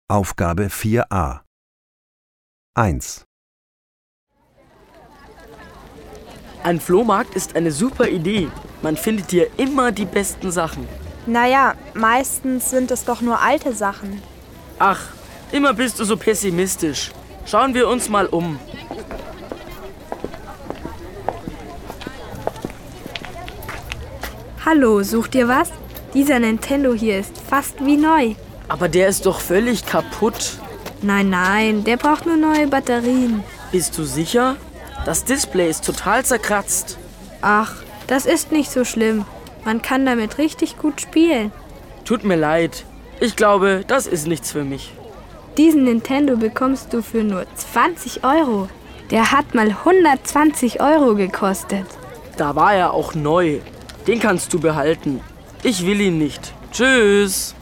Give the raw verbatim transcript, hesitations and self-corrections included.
Aufgabe vier a. eins. Ein Flohmarkt ist eine super Idee. Man findet hier immer die besten Sachen. Naja, meistens sind es doch nur alte Sachen. Ach, immer bist du so pessimistisch. Schauen wir uns mal um. Hallo, sucht ihr was? Dieser Nintendo hier ist fast wie neu. Aber der ist doch völlig kaputt. Nein, nein, der braucht nur neue Batterien. Bist du sicher? Das Display ist total zerkratzt. Ach, das ist nicht so schlimm. Man kann damit richtig gut spielen. Tut mir leid. Ich glaube, das ist nichts für mich. Diesen Nintendo bekommst du für nur zwanzig Euro. Der hat mal hundertzwanzig Euro gekostet. Da war er auch neu. Den kannst du behalten. Ich will ihn nicht. Tschüss.